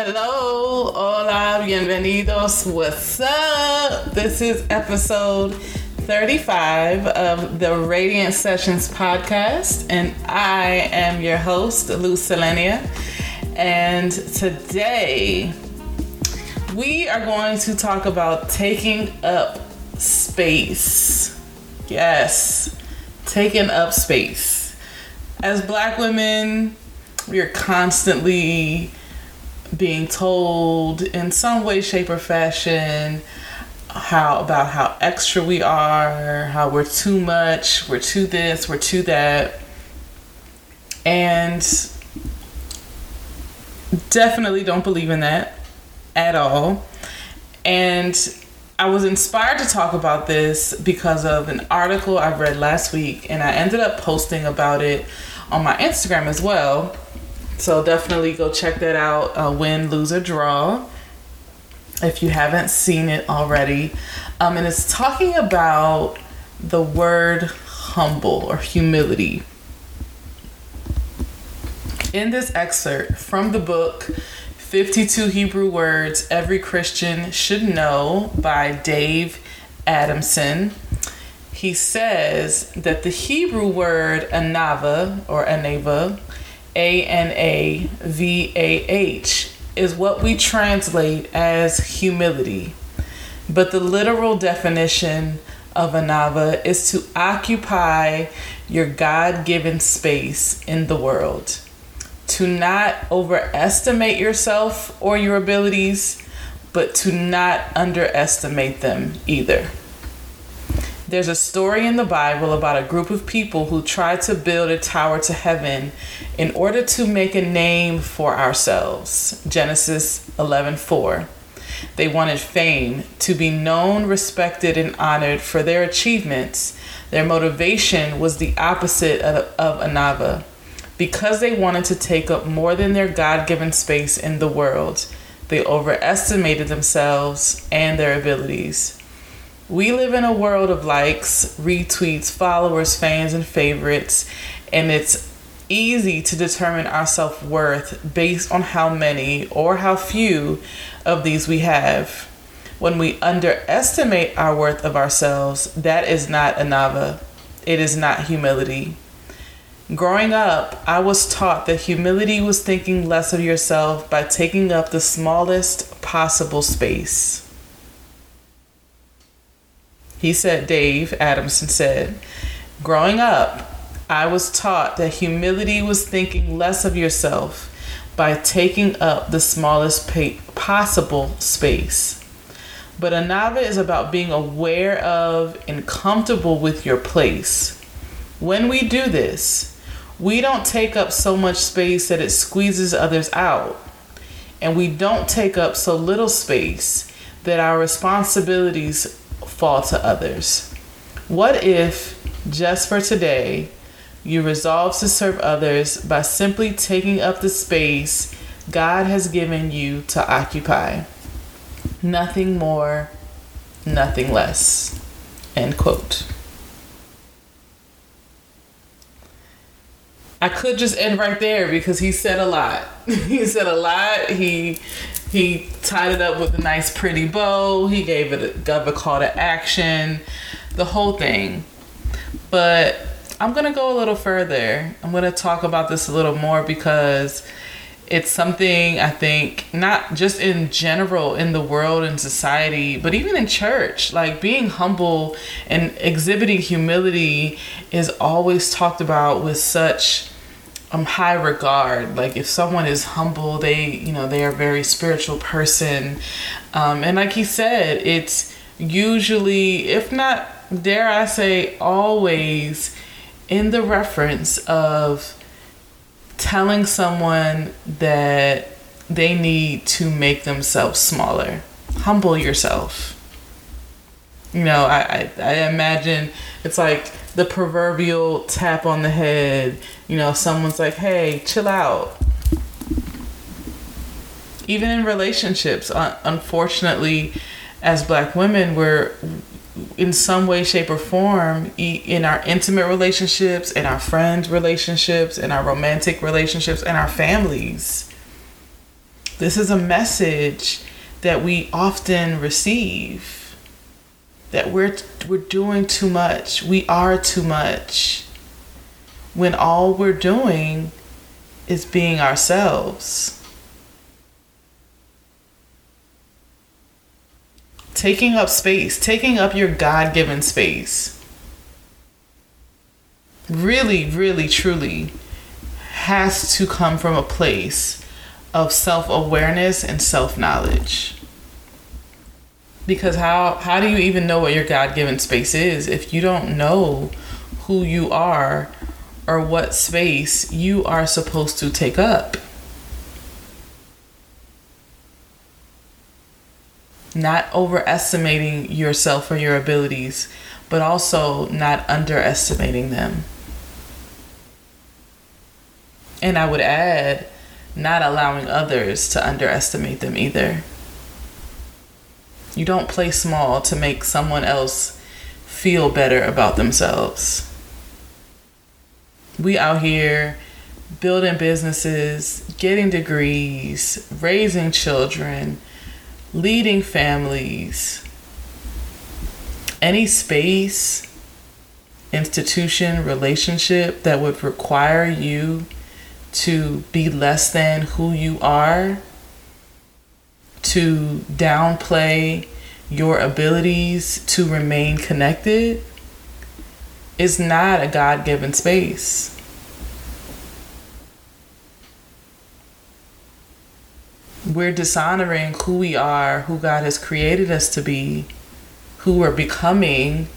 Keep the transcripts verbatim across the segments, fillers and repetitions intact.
Hello, hola, bienvenidos, what's up? This is episode thirty-five of the Radiant Sessions podcast, and I am your host, Luz Selenia. And today we are going to talk about taking up space. Yes, taking up space. As Black women, we are constantly being told in some way, shape, or fashion how about how extra we are, how we're too much, we're too this, we're too that. And definitely don't believe in that at all. And I was inspired to talk about this because of an article I read last week, and I ended up posting about it on my Instagram as well. So definitely go check that out, uh, Win, Lose, or Draw, if you haven't seen it already. Um, and it's talking about the word humble or humility. In this excerpt from the book, fifty-two Hebrew Words Every Christian Should Know by Dave Adamson, he says that the Hebrew word anava or anava, A N A V A H, is what we translate as humility. But the literal definition of anava is to occupy your God-given space in the world. To not overestimate yourself or your abilities, but to not underestimate them either. There's a story in the Bible about a group of people who tried to build a tower to heaven in order to make a name for ourselves. Genesis eleven four. They wanted fame, to be known, respected, and honored for their achievements. Their motivation was the opposite of, of anava. Because they wanted to take up more than their God-given space in the world, they overestimated themselves and their abilities. We live in a world of likes, retweets, followers, fans, and favorites, and it's easy to determine our self-worth based on how many or how few of these we have. When we underestimate our worth of ourselves, that is not anava. It is not humility. Growing up, I was taught that humility was thinking less of yourself by taking up the smallest possible space. He said, Dave Adamson said, growing up, I was taught that humility was thinking less of yourself by taking up the smallest pa- possible space. But anava is about being aware of and comfortable with your place. When we do this, we don't take up so much space that it squeezes others out. And we don't take up so little space that our responsibilities fall to others. What if, just for today, you resolve to serve others by simply taking up the space God has given you to occupy? Nothing more, nothing less. End quote. I could just end right there because he said a lot. he said a lot. He he tied it up with a nice pretty bow. He gave it a, gave a call to action, the whole thing. But I'm going to go a little further. I'm going to talk about this a little more because it's something I think not just in general in the world and society, but even in church, like being humble and exhibiting humility is always talked about with such um, high regard. Like if someone is humble, they, you know, they are a very spiritual person. Um, and like he said, it's usually, if not, dare I say, always in the reference of telling someone that they need to make themselves smaller. Humble yourself. You know, I, I, I imagine it's like the proverbial tap on the head. You know, someone's like, hey, chill out. Even in relationships, unfortunately, as Black women, we're in some way, shape, or form, in our intimate relationships, in our friend relationships, in our romantic relationships, in our families, This is a message that we often receive, that we're we're doing too much. We are too much. When all we're doing is being ourselves. Taking up space, taking up your God-given space, really, really, truly has to come from a place of self-awareness and self-knowledge. Because how, how do you even know what your God-given space is if you don't know who you are or what space you are supposed to take up? Not overestimating yourself or your abilities, but also not underestimating them. And I would add, not allowing others to underestimate them either. You don't play small to make someone else feel better about themselves. We out here building businesses, getting degrees, raising children, leading families. Any space, institution, relationship that would require you to be less than who you are, to downplay your abilities to remain connected, is not a God-given space. We're dishonoring who we are, who God has created us to be, who we're becoming,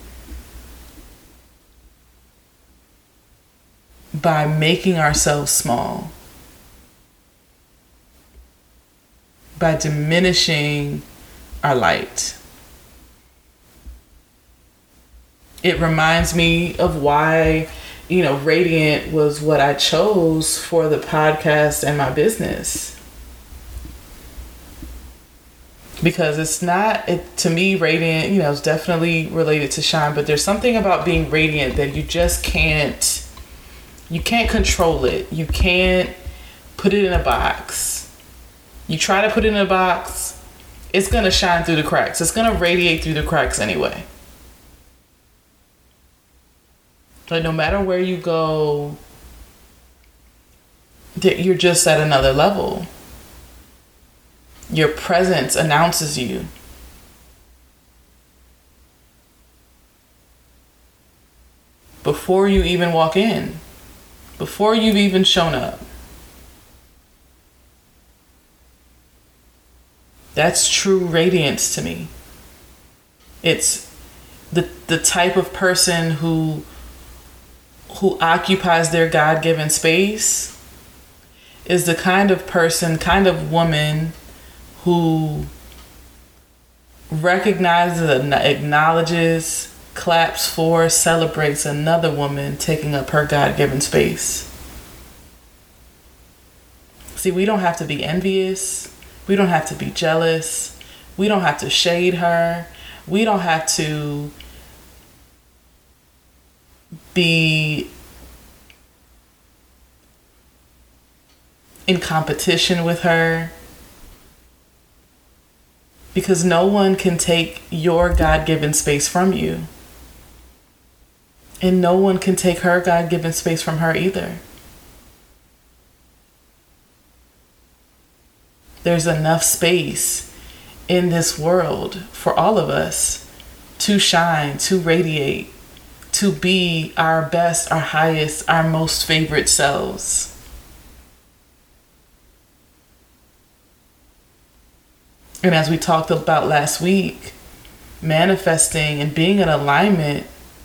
by making ourselves small, by diminishing our light. It reminds me of why, you know, Radiant was what I chose for the podcast and my business. Because it's not, it, to me, radiant, you know, it's definitely related to shine, but there's something about being radiant that you just can't, you can't control it. You can't put it in a box. You try to put it in a box, it's going to shine through the cracks. It's going to radiate through the cracks anyway. But no matter where you go, that you're just at another level. Your presence announces you. Before you even walk in, before you've even shown up. That's true radiance to me. It's the the type of person who who occupies their God-given space is the kind of person, kind of woman who recognizes and acknowledges, claps for, celebrates another woman taking up her God-given space. See, we don't have to be envious. We don't have to be jealous. We don't have to shade her. We don't have to be in competition with her. Because no one can take your God-given space from you. And no one can take her God-given space from her either. There's enough space in this world for all of us to shine, to radiate, to be our best, our highest, our most favorite selves. And as we talked about last week, manifesting and being in alignment,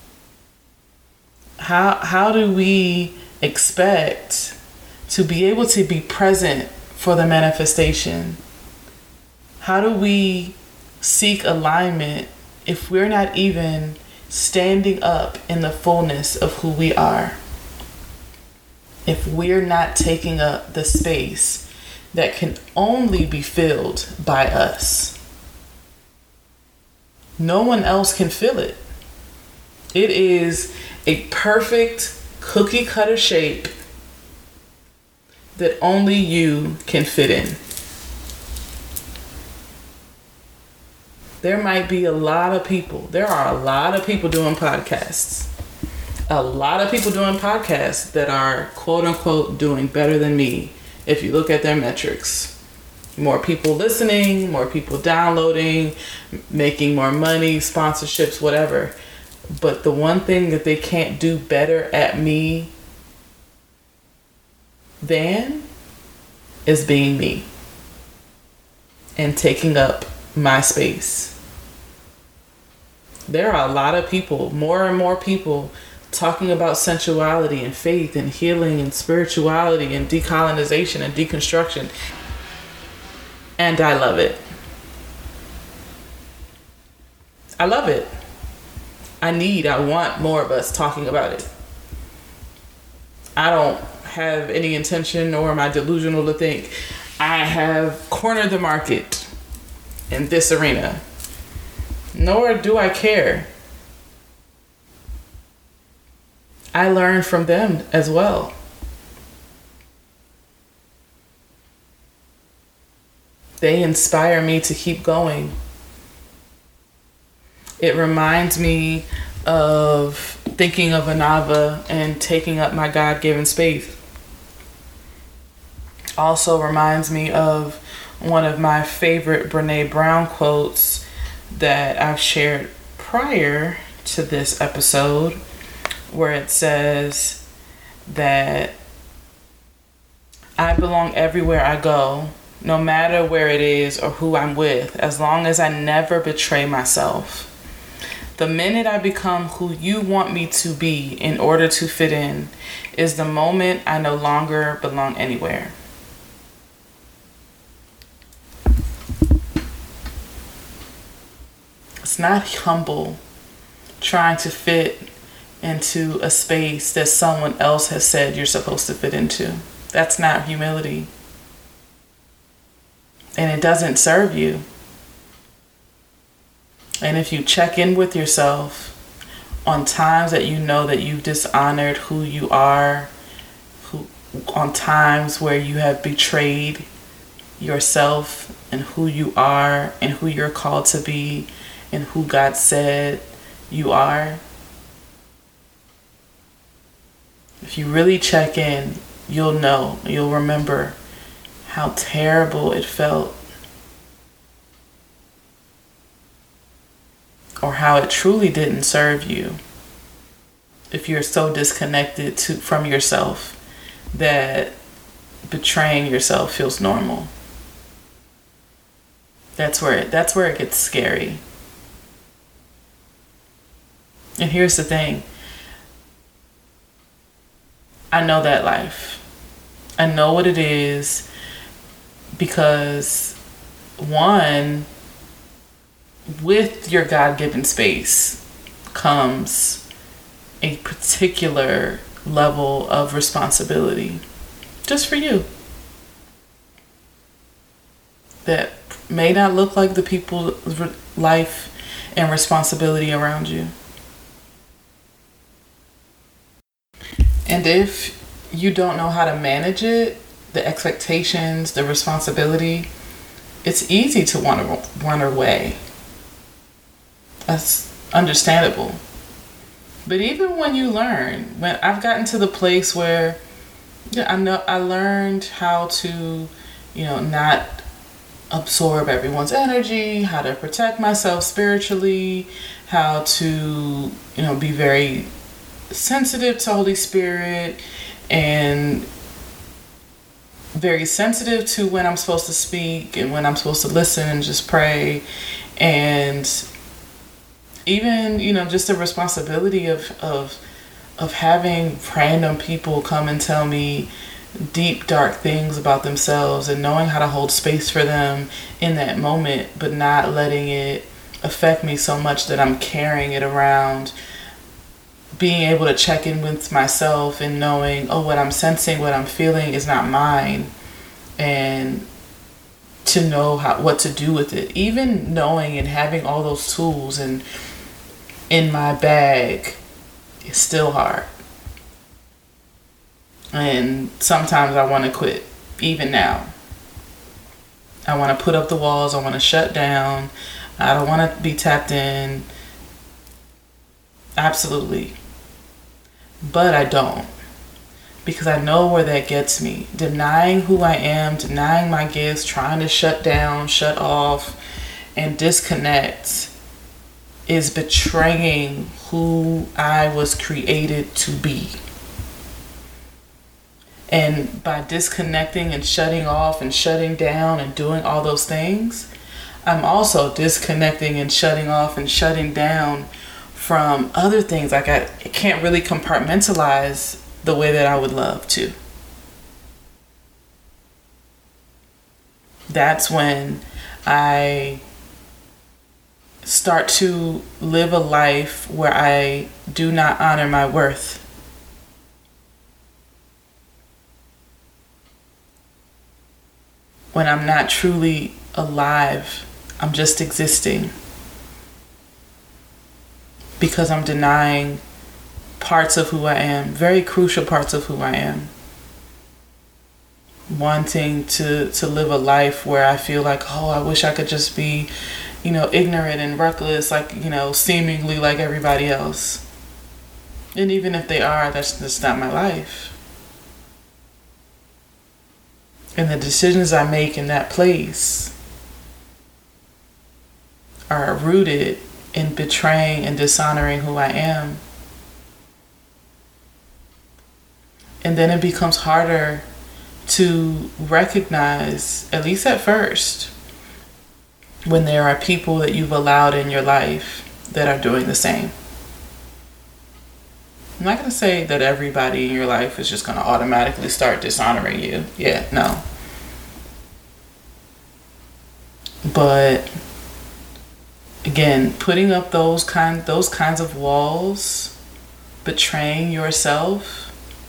how how do we expect to be able to be present for the manifestation? How do we seek alignment if we're not even standing up in the fullness of who we are? If we're not taking up the space that can only be filled by us. No one else can fill it. It is a perfect cookie cutter shape that only you can fit in. there might be a lot of people. There are a lot of people doing podcasts. A lot of people doing podcasts that are quote unquote doing better than me if you look at their metrics. More people listening, more people downloading, making more money, sponsorships, whatever. But the one thing that they can't do better at me than is being me and taking up my space. There are a lot of people, more and more people, talking about sensuality and faith and healing and spirituality and decolonization and deconstruction. And I love it. I love it. I need, I want more of us talking about it. I don't have any intention, or am I delusional to think I have cornered the market in this arena. Nor do I care. I learn from them as well. They inspire me to keep going. It reminds me of thinking of Anava and taking up my God-given space. Also reminds me of one of my favorite Brené Brown quotes that I've shared prior to this episode, where it says that I belong everywhere I go, no matter where it is or who I'm with, as long as I never betray myself. The minute I become who you want me to be in order to fit in is the moment I no longer belong anywhere. It's not humble trying to fit into a space that someone else has said you're supposed to fit into. That's not humility. And it doesn't serve you. And if you check in with yourself on times that you know that you've dishonored who you are, who, on times where you have betrayed yourself and who you are and who you're called to be and who God said you are, if you really check in, you'll know, you'll remember how terrible it felt, or how it truly didn't serve you if you're so disconnected to from yourself that betraying yourself feels normal. That's where it, that's where it gets scary. And here's the thing. I know that life. I know what it is because, one, with your God-given space comes a particular level of responsibility just for you that may not look like the people's life and responsibility around you. And if you don't know how to manage it, the expectations, the responsibility, it's easy to want to run away. That's understandable. But even when you learn, when I've gotten to the place where yeah, I know I learned how to, you know, not absorb everyone's energy, how to protect myself spiritually, how to, you know, be very sensitive to Holy Spirit and very sensitive to when I'm supposed to speak and when I'm supposed to listen and just pray. And even, you know, just the responsibility of, of, of having random people come and tell me deep, dark things about themselves and knowing how to hold space for them in that moment, but not letting it affect me so much that I'm carrying it around. Being able to check in with myself and knowing, oh, what I'm sensing, what I'm feeling is not mine, and to know how what to do with it. Even knowing and having all those tools and in my bag is still hard. And sometimes I want to quit, even now. I want to put up the walls, I want to shut down, I don't want to be tapped in. Absolutely. But I don't. Because I know where that gets me. Denying who I am, denying my gifts, trying to shut down, shut off, and disconnect is betraying who I was created to be. And by disconnecting and shutting off and shutting down and doing all those things, I'm also disconnecting and shutting off and shutting down from other things. Like I, I can't really compartmentalize the way that I would love to. That's when I start to live a life where I do not honor my worth. When I'm not truly alive, I'm just existing. Because I'm denying parts of who I am, very crucial parts of who I am. Wanting to, to live a life where I feel like, oh, I wish I could just be, you know, ignorant and reckless, like, you know, seemingly like everybody else. And even if they are, that's just not my life. And the decisions I make in that place are rooted in betraying and dishonoring who I am. And then it becomes harder to recognize, at least at first, when there are people that you've allowed in your life that are doing the same. I'm not going to say that everybody in your life is just going to automatically start dishonoring you. Yeah, no. But again, putting up those kind those kinds of walls, betraying yourself,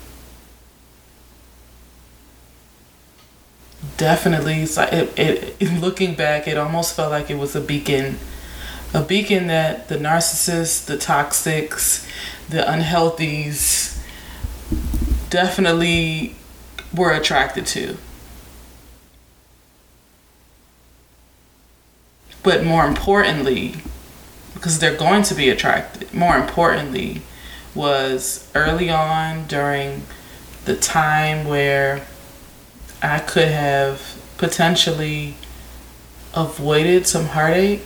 definitely, it's like it, it, looking back, it almost felt like it was a beacon. A beacon that the narcissists, the toxics, the unhealthies definitely were attracted to. But more importantly, because they're going to be attracted, more importantly, was early on during the time where I could have potentially avoided some heartache.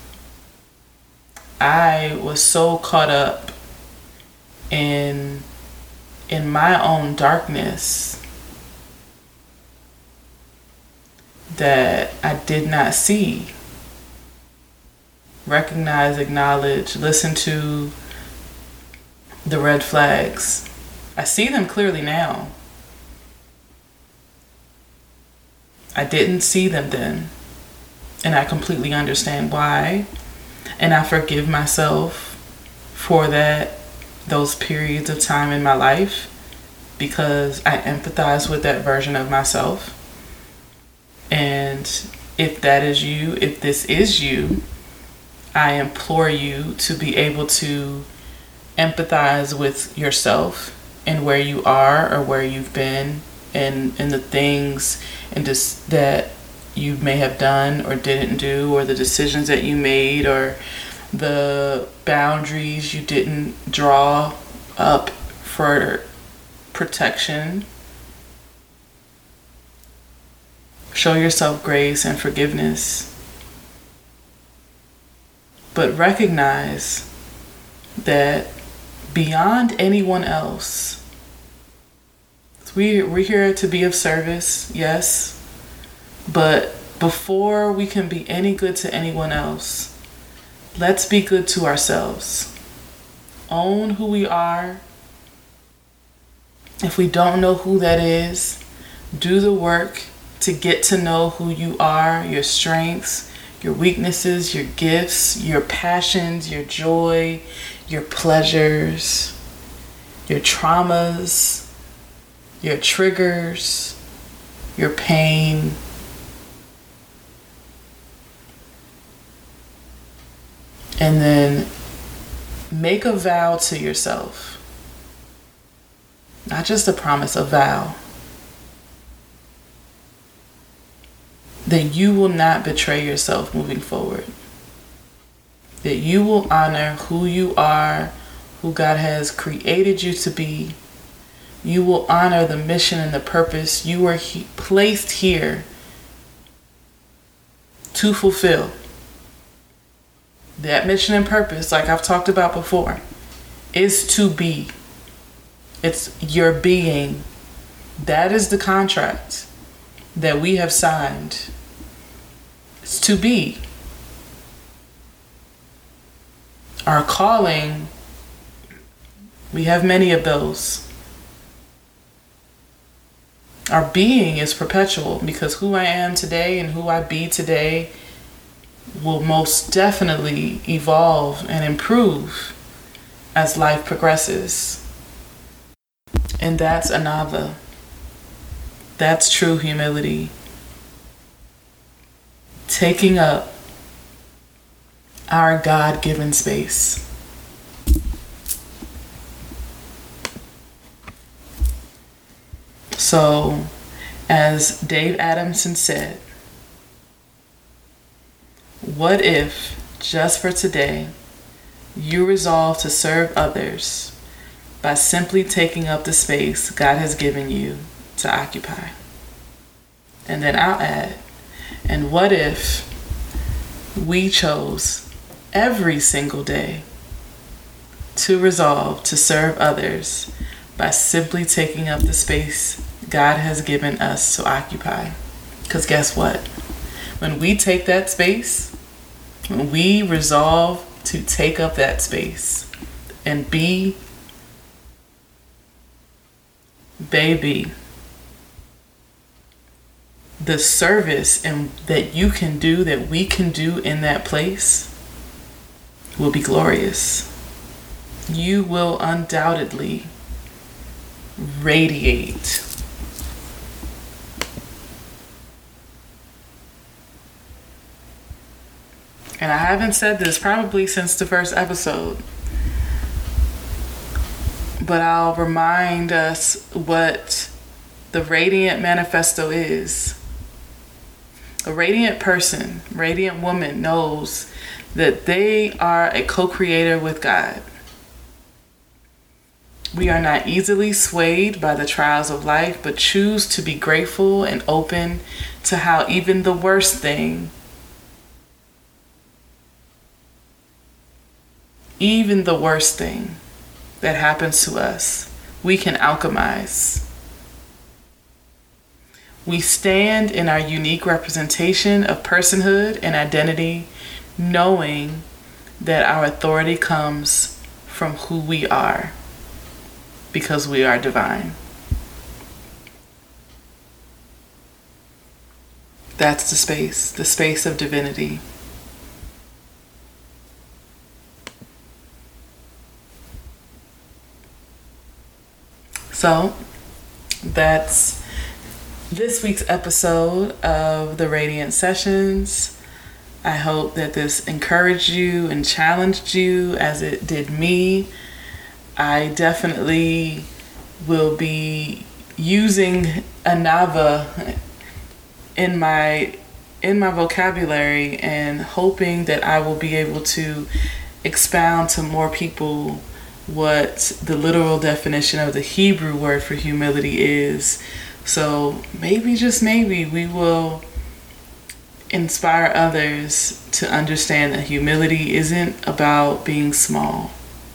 I was so caught up in in my own darkness that I did not see, recognize, acknowledge, listen to the red flags. I see them clearly now. I didn't see them then, and I completely understand why. And I forgive myself for that, those periods of time in my life, because I empathize with that version of myself. And if that is you, if this is you, I implore you to be able to empathize with yourself and where you are or where you've been, and, and the things and just that you may have done or didn't do, or the decisions that you made, or the boundaries you didn't draw up for protection. Show yourself grace and forgiveness. But recognize that beyond anyone else, we, we're here to be of service, yes. But before we can be any good to anyone else, let's be good to ourselves. Own who we are. If we don't know who that is, do the work to get to know who you are, your strengths, your weaknesses, your gifts, your passions, your joy, your pleasures, your traumas, your triggers, your pain. And then make a vow to yourself. Not just a promise, a vow. That you will not betray yourself moving forward. that you will honor who you are, who God has created you to be. You will honor the mission and the purpose you were he- placed here to fulfill. That mission and purpose, like I've talked about before, is to be. It's your being. That is the contract that we have signed. It's to be. Our calling, we have many of those. Our being is perpetual, because who I am today and who I be today will most definitely evolve and improve as life progresses. And that's anava. That's true humility. Taking up our God-given space. So, as Dave Adamson said, what if, just for today, you resolve to serve others by simply taking up the space God has given you to occupy? And then I'll add, and what if we chose every single day to resolve to serve others by simply taking up the space God has given us to occupy? Because guess what? When we take that space, when we resolve to take up that space and be, baby, the service and that you can do, that we can do in that place, will be glorious. You will undoubtedly radiate. And I haven't said this probably since the first episode, but I'll remind us what the Radiant Manifesto is. A radiant person, radiant woman, knows that they are a co-creator with God. We are not easily swayed by the trials of life, but choose to be grateful and open to how even the worst thing, even the worst thing that happens to us, we can alchemize. We stand in our unique representation of personhood and identity, knowing that our authority comes from who we are, because we are divine. That's the space, the space of divinity. So, that's this week's episode of the Radiant Sessions. I hope that this encouraged you and challenged you as it did me. I definitely will be using anava in my in my vocabulary and hoping that I will be able to expound to more people what the literal definition of the Hebrew word for humility is. So maybe, just maybe, we will inspire others to understand that humility isn't about being small.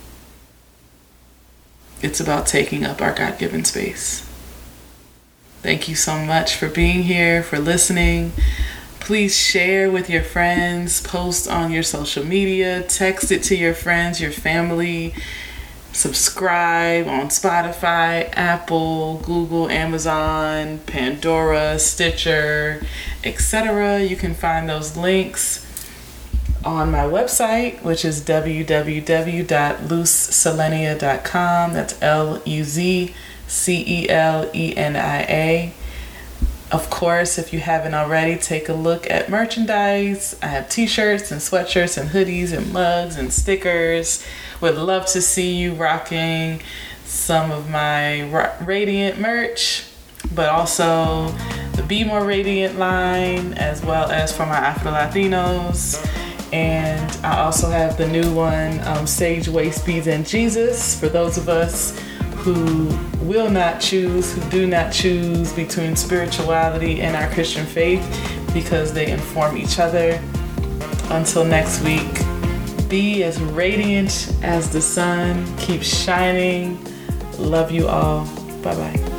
It's about taking up our God-given space. Thank you so much for being here, for listening. Please share with your friends, post on your social media, text it to your friends, your family. Subscribe on Spotify, Apple, Google, Amazon, Pandora, Stitcher, et cetera. You can find those links on my website, which is w w w dot luz selenia dot com. That's L U Z C E L E N I A. Of course, if you haven't already, take a look at merchandise. I have t-shirts and sweatshirts and hoodies and mugs and stickers. Would love to see you rocking some of my Radiant merch, but also the Be More Radiant line, as well as for my Afro Latinos. And I also have the new one, um, Sage Waist Beads and Jesus, for those of us who will not choose, who do not choose between spirituality and our Christian faith, because they inform each other. Until next week, be as radiant as the sun. Keep shining. Love you all. Bye-bye.